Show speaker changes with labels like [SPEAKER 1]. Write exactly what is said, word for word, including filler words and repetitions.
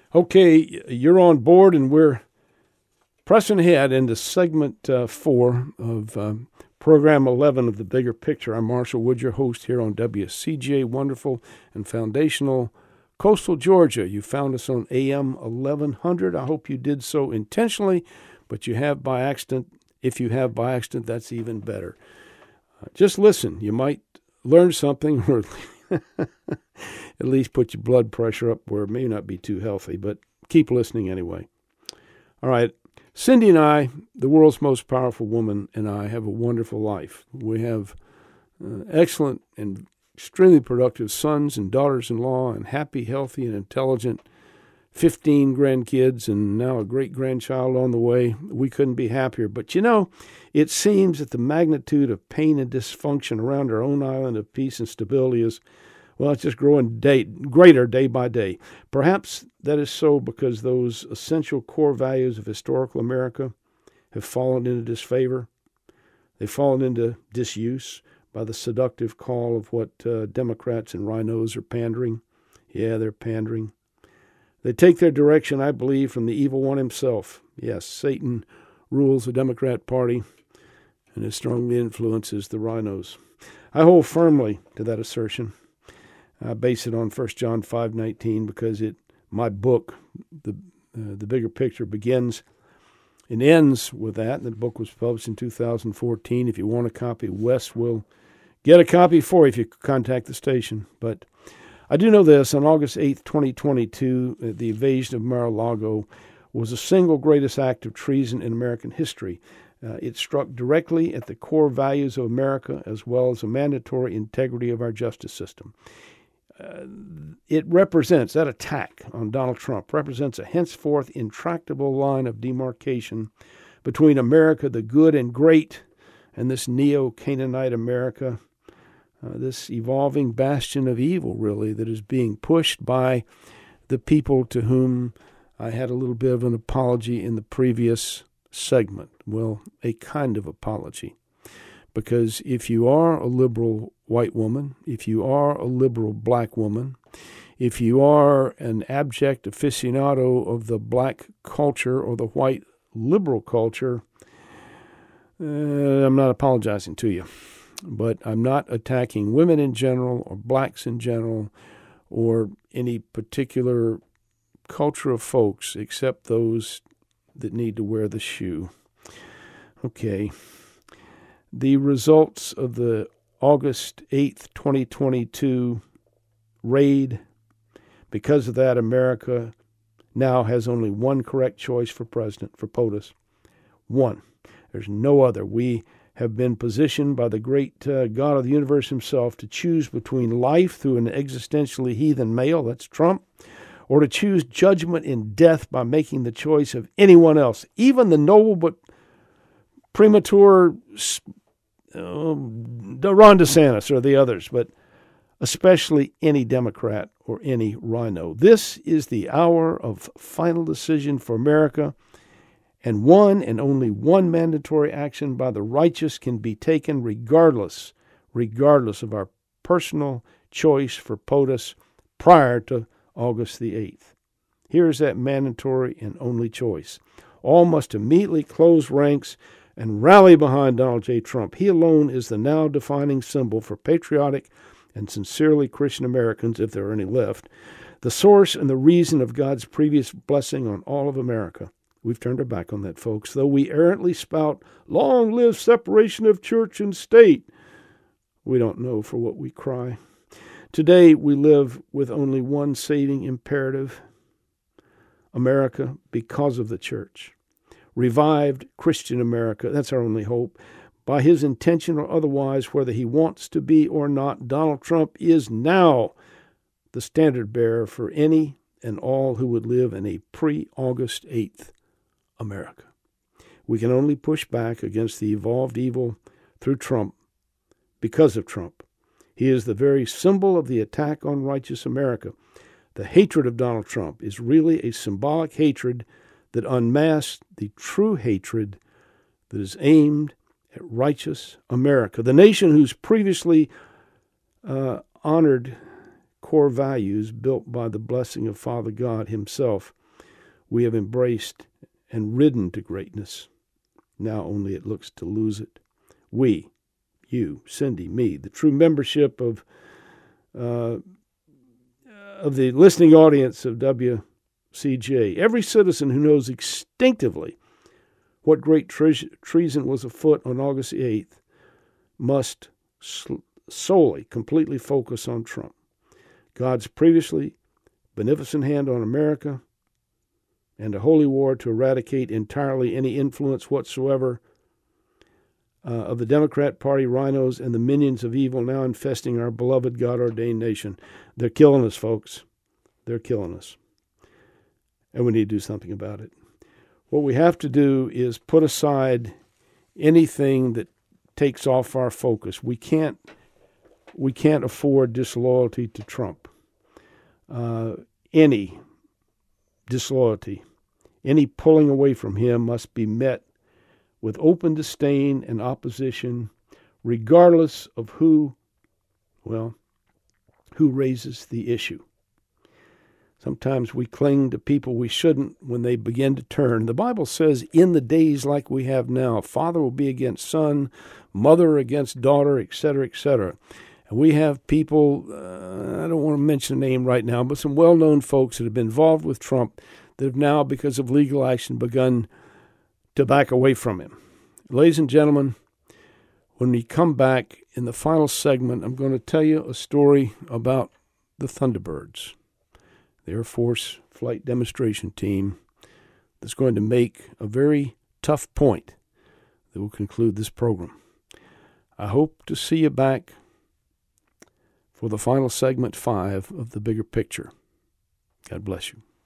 [SPEAKER 1] Okay, you're on board, and we're pressing ahead into segment uh, four of um, program eleven of The Bigger Picture. I'm Marshall Wood, your host here on W C G A, wonderful and foundational Coastal Georgia. You found us on A M eleven hundred. I hope you did so intentionally, but you have by accident. If you have by accident, that's even better. Uh, just listen. You might learn something, or at least put your blood pressure up where it may not be too healthy, but keep listening anyway. All right. Cindy and I, the world's most powerful woman, and I have a wonderful life. We have uh, excellent and extremely productive sons and daughters-in-law, and happy, healthy, and intelligent fifteen grandkids, and now a great-grandchild on the way. We couldn't be happier. But, you know, it seems that the magnitude of pain and dysfunction around our own island of peace and stability is, well, it's just growing day, greater day by day. Perhaps that is so because those essential core values of historical America have fallen into disfavor. They've fallen into disuse by the seductive call of what uh, Democrats and rhinos are pandering. Yeah, they're pandering. They take their direction, I believe, from the evil one himself. Yes, Satan rules the Democrat Party and it strongly influences the rhinos. I hold firmly to that assertion. I base it on First John five nineteen because it, my book, the uh, the Bigger Picture, begins and ends with that. The book was published in two thousand fourteen. If you want a copy, Wes will get a copy for you if you contact the station. But I do know this: on August eighth, twenty twenty-two, the invasion of Mar-a-Lago was the single greatest act of treason in American history. Uh, it struck directly at the core values of America as well as the mandatory integrity of our justice system. Uh, it represents, that attack on Donald Trump represents a henceforth intractable line of demarcation between America, the good and great, and this neo-Canaanite America, uh, this evolving bastion of evil, really, that is being pushed by the people to whom I had a little bit of an apology in the previous segment. Well, a kind of apology. Because if you are a liberal white woman, if you are a liberal black woman, if you are an abject aficionado of the black culture or the white liberal culture, uh, I'm not apologizing to you. But I'm not attacking women in general or blacks in general or any particular culture of folks except those that need to wear the shoe. Okay. The results of the August eighth, twenty twenty-two raid, because of that, America now has only one correct choice for president, for POTUS. One. There's no other. We have been positioned by the great uh, God of the universe himself to choose between life through an existentially heathen male, that's Trump, or to choose judgment in death by making the choice of anyone else, even the noble but premature um, Ron DeSantis or the others, but especially any Democrat or any rhino. This is the hour of final decision for America, and one and only one mandatory action by the righteous can be taken regardless, regardless of our personal choice for POTUS prior to August the eighth. Here's that mandatory and only choice. All must immediately close ranks and rally behind Donald J. Trump. He alone is the now defining symbol for patriotic and sincerely Christian Americans, if there are any left, the source and the reason of God's previous blessing on all of America. We've turned our back on that, folks. Though we errantly spout, long live separation of church and state, we don't know for what we cry. Today, we live with only one saving imperative: America, because of the church. Revived Christian America, that's our only hope. By his intention or otherwise, whether he wants to be or not, Donald Trump is now the standard bearer for any and all who would live in a pre-August eighth America. We can only push back against the evolved evil through Trump because of Trump. He is the very symbol of the attack on righteous America. The hatred of Donald Trump is really a symbolic hatred that unmasks the true hatred that is aimed at righteous America, the nation whose previously uh, honored core values built by the blessing of Father God himself, we have embraced and ridden to greatness. Now only it looks to lose it. We, you, Cindy, me, the true membership of uh, of the listening audience of W C J, every citizen who knows instinctively what great tre- treason was afoot on August the eighth must sl- solely, completely focus on Trump. God's previously beneficent hand on America and a holy war to eradicate entirely any influence whatsoever uh, of the Democrat Party rhinos and the minions of evil now infesting our beloved God-ordained nation. They're killing us, folks. They're killing us. And we need to do something about it. What we have to do is put aside anything that takes off our focus. We can't we can't afford disloyalty to Trump. Uh, any disloyalty, any pulling away from him must be met with open disdain and opposition, regardless of who, well, who raises the issue. Sometimes we cling to people we shouldn't when they begin to turn. The Bible says, in the days like we have now, father will be against son, mother against daughter, et cetera, et cetera. And we have people, uh, I don't want to mention a name right now, but some well-known folks that have been involved with Trump that have now, because of legal action, begun to back away from him. Ladies and gentlemen, when we come back in the final segment, I'm going to tell you a story about the Thunderbirds, the Air Force flight demonstration team that's going to make a very tough point that will conclude this program. I hope to see you back for the final segment five of The Bigger Picture. God bless you.